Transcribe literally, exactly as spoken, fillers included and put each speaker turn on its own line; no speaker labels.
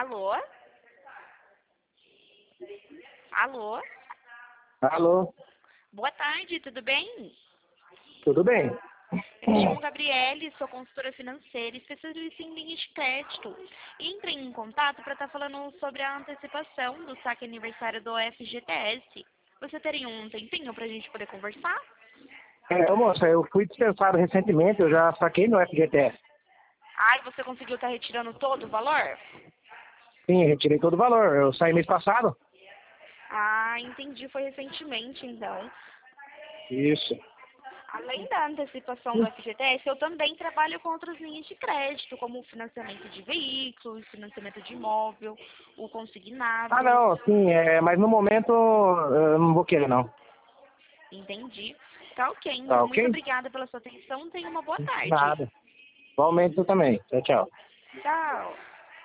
Alô? Alô?
Alô,
Boa tarde, tudo bem?
tudo bem?
Me chamo Gabriele, sou consultora financeira, especialista em linhas de crédito. E entrei em contato para estar falando sobre a antecipação do saque aniversário do F G T S. Você teria um tempinho para a gente poder conversar?
É, ô, moça, eu fui dispensado recentemente, eu já saquei no F G T S.
Ai, você conseguiu estar retirando todo o valor?
Sim, eu retirei todo o valor. Eu saí mês passado.
Ah, entendi, foi recentemente então.
Isso.
Além da antecipação do F G T S, eu também trabalho com outras linhas de crédito, como o financiamento de veículos, financiamento de imóvel, o
Ah,
consignado.
não, sim, é, mas no momento eu não vou querer, não.
Entendi. Tá ok,
Tá
então. Muito
ok?
obrigada pela sua atenção. Tenha uma boa tarde.
Nada. Igualmente eu também. Tchau, tchau.
Tchau.